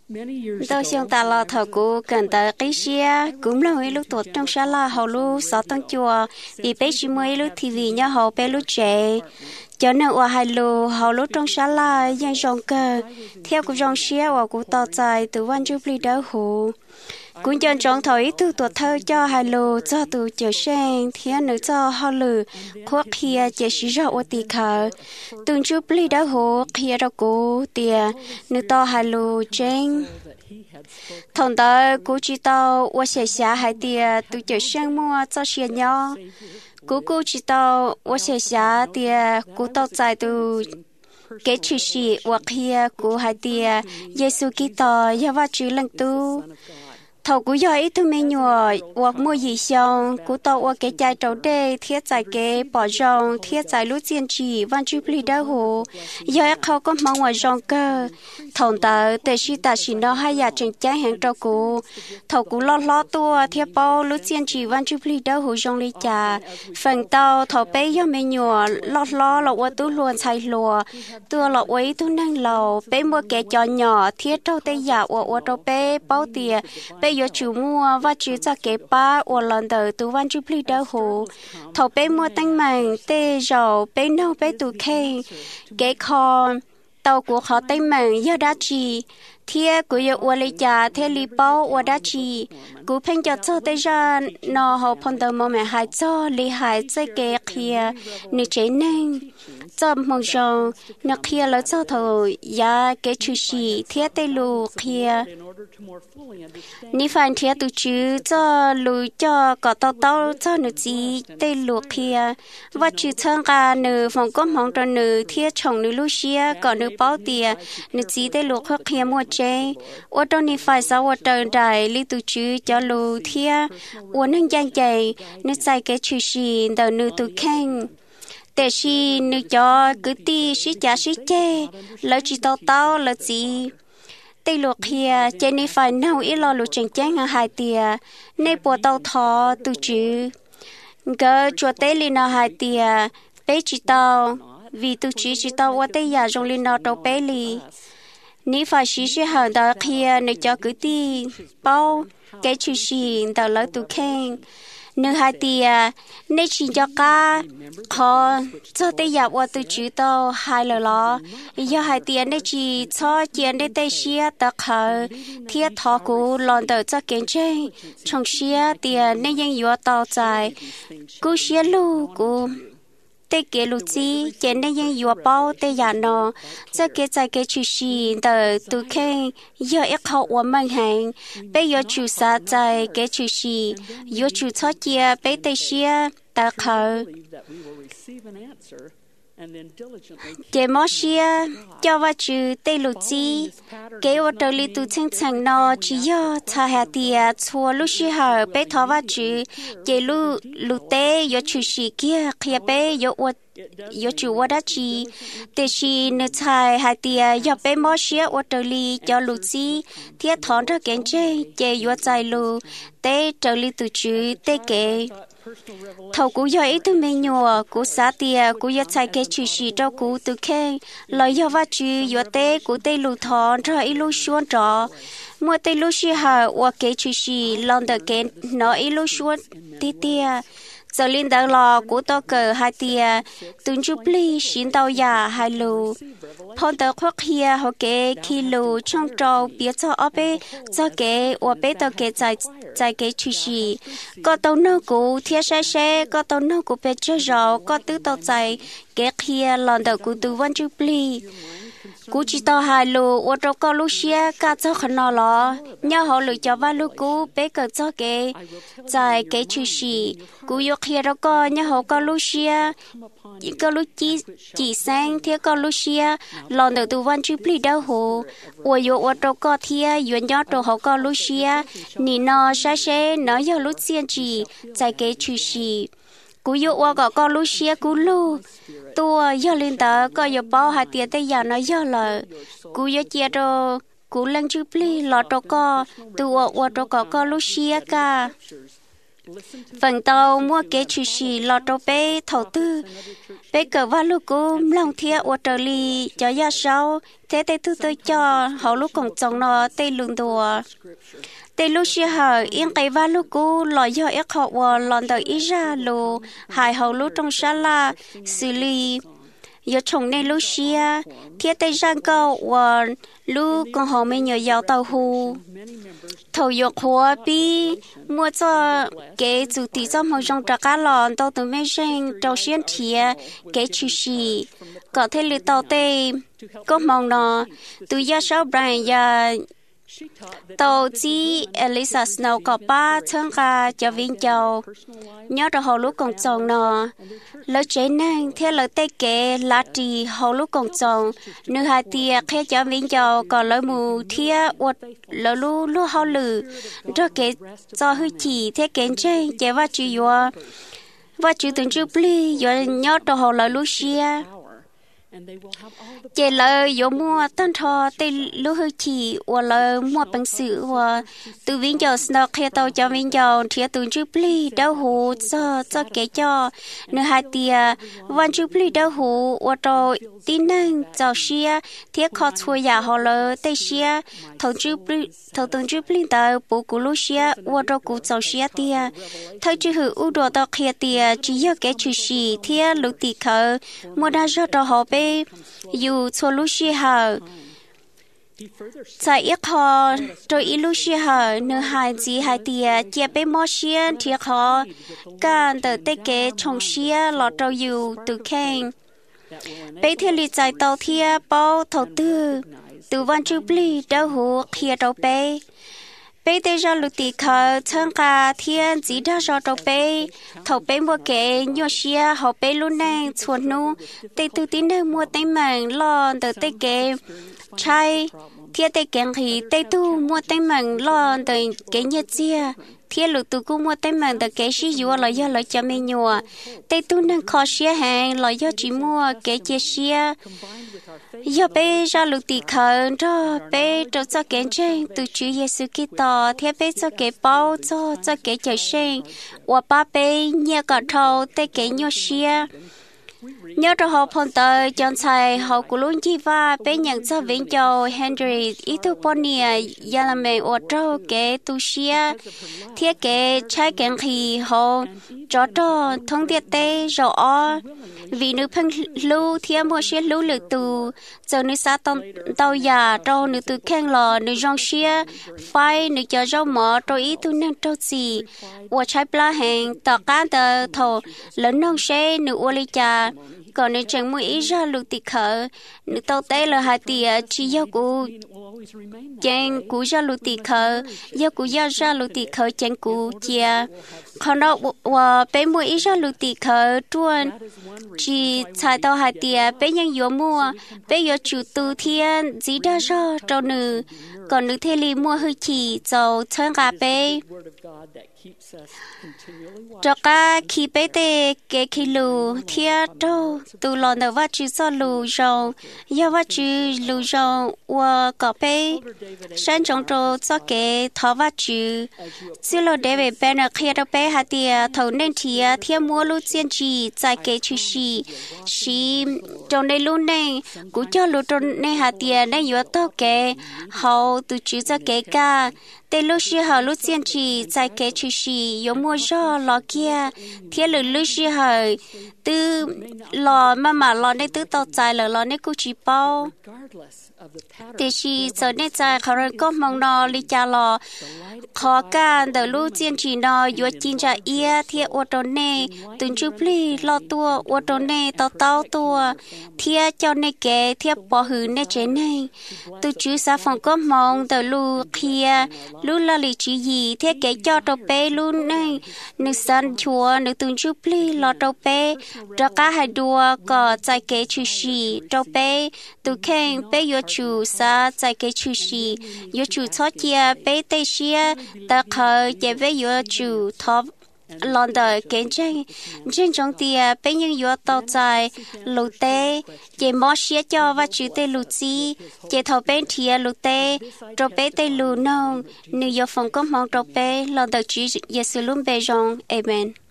Tôi xem ta lo thở cũ cần tới cái xe cũng là người lúc tuổi trong xa la hầu lúc sáu tăng chùa vì bé chỉ mới lúc thì vì nhau hầu bé lúc trẻ cho nên ở hai lô hầu lúc trong xa la dân rong cơ theo của rong xe và của tàu dài từ văn chụp đi đỡ hồ cũng chân trong thời từ tuổi thơ cho hai lô cho từ chờ sen thiên nữ cho họ lử khoác kia chỉ sử dụng ô tì khờ từng chụp đi đỡ hồ kia đâu cố tiền nữ to hai lô trên thằng ta cô chỉ tao我写下海的都叫什么做些鸟cô chỉ tao 我写下的cô tao在都给出息我kia cô海的耶稣基督要我主人都thầu của do ít thôi mình nhọ hoặc mua gì xong của tao hoặc cái trái trâu đê thiết trái cái bỏ rong thiết trái lúa chiên chỉ văn chụp lì đau hồ doเขาก็มองว่ารองเกอthầu tờแต่ชีตาชีnó hay là trình trái hàng trâu của thầu của lo tua thiết bao lúa chiên chỉ văn chụp lì đau hồ rong lì trà phần tao thầu bé do mình nhọ lo là qua tú luôn xài lùa tua là ấy tú năng lầu bé mua cái chó nhỏ thiết trâu tây giả hoặc trâu bé bao tiền bé yo chủ mua và chủ cho cái ba ở lần đầu tu văn chụp lì đau hồ thầu bé mua tăng màng tê rau bé nâu bé tủ khay cái kho tàu của họ tăng màng do đã chỉ thia của yo ở lấy trà thia lì bao ở đã chỉ của phèn cho tê ra nó họ phong tàu mà mẹ hai cho lì hai chơi cái kia nữ chế nên cho mong rằng nó kia là cho thầu ya cái chú sĩ thia tê lù kia ni phản thia tu chứ cho lù cho có tao cho nữ gì tê lù kia và chữ thang cả nữ phòng có mong cho nữ thia chồng nữ lu xia có nữ bao tiền nữ gì tê lù khác kia mua chơi ở đó ni phải sao ở trời đại li tu chứ cho lù thia ở nâng giang chạy nữ sai cái chú sĩ đầu nữ tu khenแต่ชีนึกจอคือตีชิจ่าชิเจแล้วจีตาแล้วจีตีลูกเฮียเจนี่ฝ่ายน่าอีลอลูกเจงแจ้งหายเตียในปัวเตาทอตุจือก็จัวเตลินาหายเตียเปจิตาvì tu chỉตาว่าเตยาจงลินาโตเปลีนี่ฝ่ายชิหาดาเฮียนึกจอคือตีเป้าแกชิชิดาแล้วตุเข่งnữ hai tia nên chỉ cho cá khó cho tây giả qua từ chữ tao hai lời lo do hai tia nên chỉ cho chuyện để tây xia ta khờ thiết thọ cũ lòn tờ cho kiến chơi trong xia tia nênยังอยู่ต่อใจกูเสียลูกกูtây kế lục chi chuyện nênยังอยู่bao tây giả nó cho kếใจkế chữ xì tờ tu khen do ít học của mình hàng bây giờ chủ xãใจkế chữ xì do chủ cho chia bây tây xia ta khờ chế mò xia cho vào chữ tây lục chi kế ở đây li tu chân chân nó chỉ do cha hà tia chua lúc xí hở bây thọ vào chữ chế lu tê do chữ xì kia kia bây do yo chủ wa đã chi te chi ne chai hai tia yo pe mo xia ở đây li cho lu chi thiết thon ra kiến chế yo chai lu te trời li tu chữ te kế thầu cú do ít từ mình nhua cú xá tia cú do chạy cái chữ sĩ cho cú từ khen lời do vắt chữ do tê cú tê lù thon cho ít lù xuân trọ mua tê lù xì hà hoặc cái chữ sĩ lòng đợt cái nó ít lù xuân tia giờ linh đã lo cú to cờ hai tia từng chụp ly xin tàu già hai lù phong tờ khoác hia họ cái khi lù trong trâu biết cho ở bên cho cái ở bên tàu cái chạy cái chữ sĩ có tàu nô cú thiết xe có tàu nô cú bên chơi rau có tứ tàu chạy cái kia lần đầu cú từ văn chụp ly cú chỉ tao hai lô ở trong con lúa xia cá cho khăn nó lo nhớ họ lựa cho ba lúa cú bé cỡ cho cái chạy cái chữ sĩ cú yêu kia đó con nhớ họ con lúa xia con lúa chỉ sang theo con lúa xia lần đầu từ văn chụp ly đau hồ ở trong con thia yêu nhớ trong họ con lúa xia nị nó xe nó yêu lúa xiên chỉ chạy cái chữ sĩ cú yêu ở con lúa xia cú lúa tua do linh tờ có yêu bao hai tiền tây giờ nó do là cú yêu chia rồi cú lên chụp ly lọt trâu co tua ở trâu co lúc xia cả phần tàu mua kế chủ sĩ lọt trâu bé thầu tư bé cờ va lúc cô lòng thiệt ở trở li cho gia sau thế tây thứ tôi cho họ lúc còn chồng nó tây lương đùa tây lúc xưa hở yên cái va lúc cô lòi do ép họ và lòn đời ít ra lù hài hậu lúc trong xa la xử lý giờ chồng này lúc xưa thiết tây giang câu và lúc còn họ mới nhờ giàu tàu hù thầu dọc hoa bi mua cho cái chủ tỷ cho một trong trà cá lòn tàu từ mấy sinh tàu xuyên thìa cái chủ sĩ có thể lựa tàu tây có mong nó từ gia sáu Brian và tàu chỉ Elisa Snow có ba thương ca cho viên châu nhớ được họ lúc còn chồng nó lỡ chế năng theo lỡ tây kể lá trì họ lúc còn chồng nữ hai tia khi cho viên châu có lỡ mù thia uất lỡ lu lu họ lử cho kể cho hư chỉ thế kể trên chế và chữ và chữ từng chữ pli nhớ được họ lỡ lu xia chế lời dỗ mua tân thọ tây lúa hơi chỉ hoặc là mua bằng sữa hoặc từ viên dầu snow khi tàu cho viên dầu thì từ chữ pli đau hũ cho kể cho nửa hai tia văn chữ pli đau hũ hoặc rồi tin năng cho xia thiết khó xuôi giả họ là tây xia thầu từng chữ pli tàu bố của lúa xia hoặc rồi cụ cho xia tia thời chữ hữu u đồ tàu kia tia chỉ do cái chữ xì thiết lục tì khờ mua đa cho đồ họ bê dù cho lúc xưa hở tại ít họ rồi ít lúc xưa hở nửa hai gì hai tia chia bé mò xiên thì họ càng từ tây kế trồng xia lọt trâu dù từ khen bé thiên lý giải tàu thia bao thầu tư từ văn chữ pli đau hú kia đâu bé bé tây ra lục tì khờ thương ca thiên chỉ đa cho đâu bé thầu bé mua kế nhua xia họ bé luôn nè chuột nu tây từ tín nơi mua tây mảng lo từ tây kế trai thiên tây kén thì tây tu mua tây mảng lo từ kế nhật chia thiên lục tu cũng mua tây mảng từ kế xí dùa là do lợi cho mình nhua tây tu nên khó xia hàng là do chỉ mua kế chia xia giờ bé ra lục tì khờ cho bé cho kế trên từ chữ Giêsu Kitô thiên bé cho kế bao cho kế trời sinh và ba bé nhớ cả thâu tây kế nhua xia nhớ cho họ phong tới chọn sai họ của luôn chi va bé nhận cho viên châu Henry Ethiopia Yalame ở châu kế tu xia thiết kế trái kén khi họ cho thông tiết tê rõ vì nữ phân lưu thiên mua xia lưu lực từ giờ nữ xã tàu già trâu nữ từ khen lò nữ rong xia phai nữ cho rau mỏ trâu ý tu nên trâu gì và trái pla hàng tờ cá tờ thầu lớn nông xe nữ ô li trà còn nữ chẳng mua ý ra lục tì khờ nữ tàu tê là hai tìa chỉ do cụ chàng cụ ra lục tì khờ do cụ ra lục tì khờ chàng cụ chia còn đó và bé mua ý ra lục tì khờ truan chỉ xài tàu hai tìa béยังyếu mua bé yếu chủ tư thiên dĩ đa ra trâu nữ còn nữ thế li mua hơi chỉ dầu thương gà bé cho cả khi bé tê cái khi lù thiên đâu từ lòn đầu vắt chữ do lù rong do vắt chữ lù rong và có bé sáng trong trâu cho cái thọ vắt chữ xí lô để về bên ở kia đâu bé hạt tiệt thầu nên thìa thiên mua lú chiên chỉ tại cái chữ xí trong đây luôn này cú cho lú trong này hạt tiệt này yếu tao cái hậu từ chữ cho cái ca tê lúc xưa họ lúc chiên chỉ tại cái chữ xí yếu mua cho lò kia thiên lử lúc xưa họ từ lò mà lò này từ tàu chạy lò này cú chỉ bao thì chỉ giờ này chạy họ rồi có mong nó đi cha lò khó can từ lúc chiên chỉ nó yếu chiên cha ia thiên ô tô này từng chút pli lò tua ô tô này tàu tua thiên cho này cái thiên bỏ hư này trên này từ chữ xã phòng có mong từ lúc kia lúc là lý chỉ gì thiên cái cho tàu bé luôn này nước sắn chua nước từng chút pli lò tàu bé cho cả hai đua có chạy cái chữ gì tàu bé từ khen bé yếu chủ xã chạy cái chữ gì yếu chủ thoát chia bé tây xia ta khởi chạy bé yếu chủ thọ lon đời kiến tranh trên trong tia bên những yếu tố dài lù tê chỉ mò xía cho và chữ tê lù chi chỉ thầu bên thìa lù tê trâu bé tê lù nông nếu yếu phòng có mong trâu bé lon đời chữ Giêsu luôn bê rong amen.